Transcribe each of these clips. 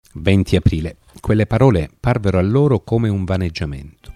20 aprile. Quelle parole parvero a loro come un vaneggiamento.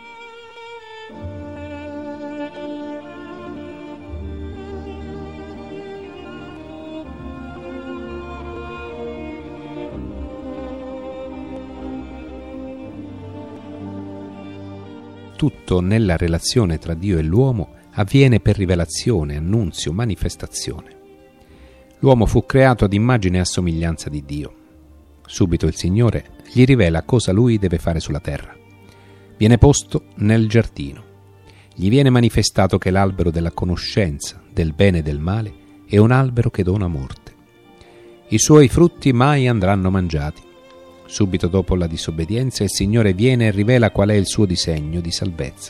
Tutto nella relazione tra Dio e l'uomo avviene per rivelazione, annunzio, manifestazione. L'uomo fu creato ad immagine e a somiglianza di Dio. Subito il Signore gli rivela cosa lui deve fare sulla terra. Viene posto nel giardino. Gli viene manifestato che l'albero della conoscenza del bene e del male è un albero che dona morte. I suoi frutti mai andranno mangiati. Subito dopo la disobbedienza il Signore viene e rivela qual è il suo disegno di salvezza.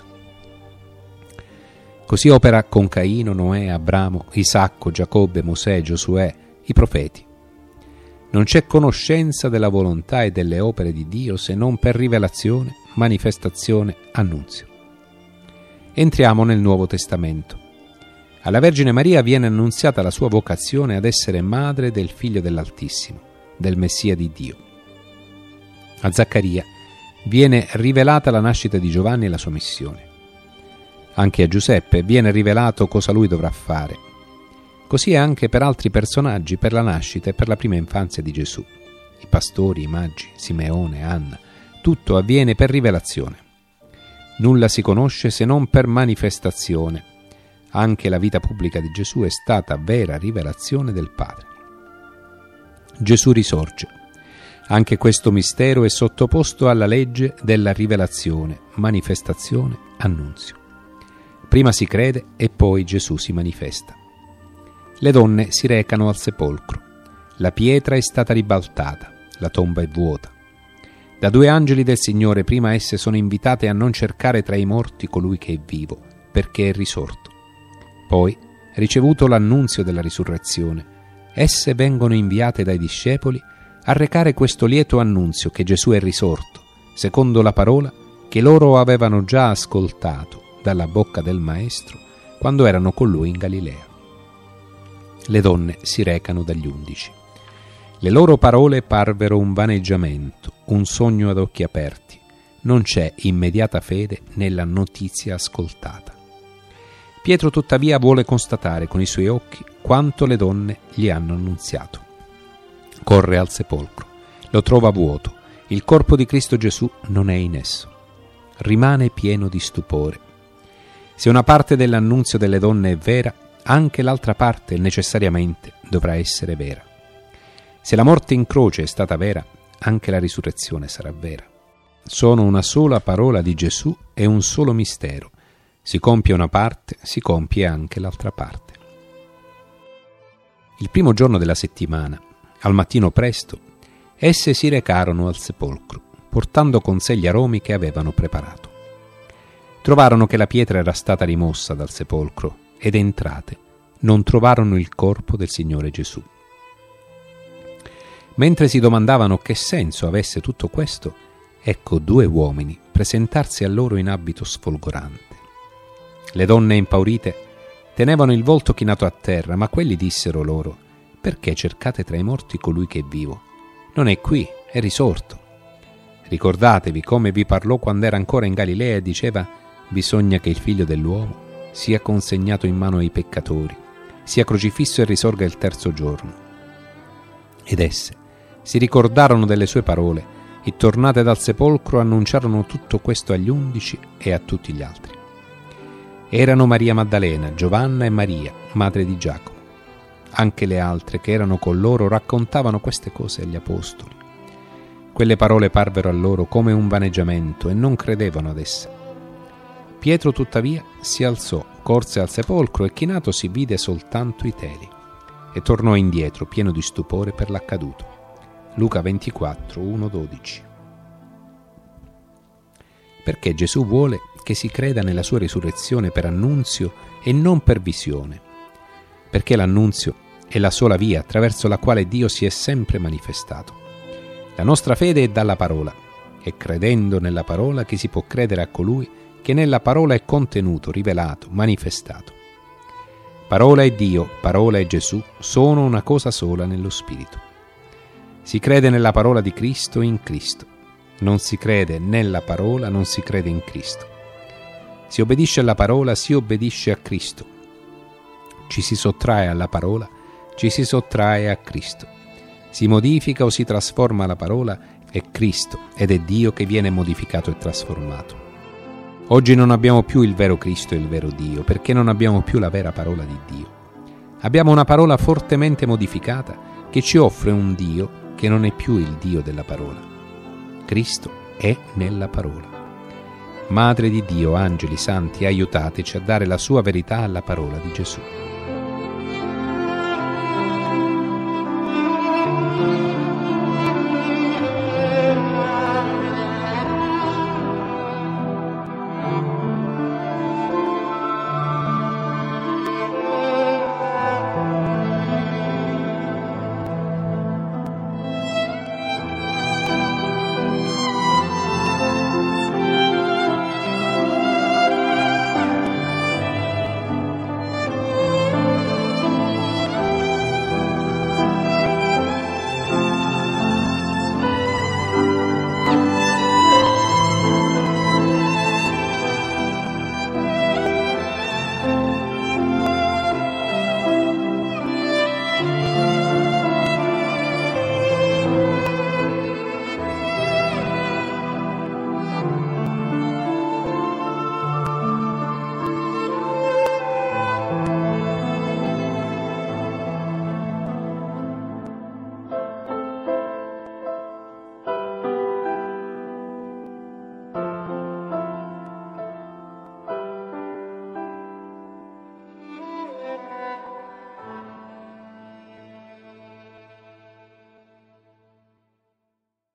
Così opera con Caino, Noè, Abramo, Isacco, Giacobbe, Mosè, Giosuè, i profeti. Non c'è conoscenza della volontà e delle opere di Dio se non per rivelazione, manifestazione, annunzio. Entriamo nel Nuovo Testamento. Alla Vergine Maria viene annunziata la sua vocazione ad essere madre del Figlio dell'Altissimo, del Messia di Dio. A Zaccaria viene rivelata la nascita di Giovanni e la sua missione. Anche a Giuseppe viene rivelato cosa lui dovrà fare. Così è anche per altri personaggi, per la nascita e per la prima infanzia di Gesù. I pastori, i magi, Simeone, Anna, tutto avviene per rivelazione. Nulla si conosce se non per manifestazione. Anche la vita pubblica di Gesù è stata vera rivelazione del Padre. Gesù risorge. Anche questo mistero è sottoposto alla legge della rivelazione, manifestazione, annunzio. Prima si crede e poi Gesù si manifesta. Le donne si recano al sepolcro. La pietra è stata ribaltata, la tomba è vuota. Da 2 angeli del Signore prima esse sono invitate a non cercare tra i morti colui che è vivo, perché è risorto. Poi, ricevuto l'annunzio della risurrezione, esse vengono inviate dai discepoli a recare questo lieto annunzio che Gesù è risorto, secondo la parola che loro avevano già ascoltato dalla bocca del Maestro quando erano con lui in Galilea. Le donne si recano dagli 11. Le loro parole parvero un vaneggiamento, un sogno ad occhi aperti. Non c'è immediata fede nella notizia ascoltata. Pietro tuttavia vuole constatare con i suoi occhi quanto le donne gli hanno annunziato. Corre al sepolcro, lo trova vuoto, il corpo di Cristo Gesù non è in esso. Rimane pieno di stupore. Se una parte dell'annunzio delle donne è vera, anche l'altra parte necessariamente dovrà essere vera. Se la morte in croce è stata vera, anche la risurrezione sarà vera. Sono una sola parola di Gesù e un solo mistero. Si compie una parte, si compie anche l'altra parte. Il primo giorno della settimana, al mattino presto, esse si recarono al sepolcro, portando con sé gli aromi che avevano preparato. Trovarono che la pietra era stata rimossa dal sepolcro ed entrate non trovarono il corpo del Signore Gesù. Mentre si domandavano che senso avesse tutto questo, ecco 2 uomini presentarsi a loro in abito sfolgorante. Le donne impaurite tenevano il volto chinato a terra, ma quelli dissero loro: «Perché cercate tra i morti colui che è vivo? Non è qui, è risorto. Ricordatevi come vi parlò quando era ancora in Galilea e diceva: bisogna che il Figlio dell'uomo sia consegnato in mano ai peccatori, sia crocifisso e risorga il 3° giorno». Ed esse si ricordarono delle sue parole e tornate dal sepolcro annunciarono tutto questo agli 11 e a tutti gli altri. Erano Maria Maddalena, Giovanna e Maria, madre di Giacomo. Anche le altre che erano con loro raccontavano queste cose agli apostoli. Quelle parole parvero a loro come un vaneggiamento e non credevano ad esse. Pietro tuttavia si alzò, corse al sepolcro e chinatosi vide soltanto i teli e tornò indietro pieno di stupore per l'accaduto. Luca 24, 1-12. Perché Gesù vuole che si creda nella sua risurrezione per annunzio e non per visione. Perché l'annunzio è la sola via attraverso la quale Dio si è sempre manifestato. La nostra fede è dalla parola, è credendo nella parola che si può credere a colui che nella parola è contenuto, rivelato, manifestato. Parola è Dio, parola è Gesù, sono una cosa sola nello Spirito. Si crede nella parola di Cristo in Cristo. Non si crede nella parola, non si crede in Cristo. Si obbedisce alla parola, si obbedisce a Cristo. Ci si sottrae alla parola, ci si sottrae a Cristo. Si modifica o si trasforma la parola, è Cristo ed è Dio che viene modificato e trasformato. Oggi non abbiamo più il vero Cristo e il vero Dio, perché non abbiamo più la vera parola di Dio. Abbiamo una parola fortemente modificata che ci offre un Dio che non è più il Dio della parola. Cristo è nella parola. Madre di Dio, angeli santi, aiutateci a dare la sua verità alla parola di Gesù.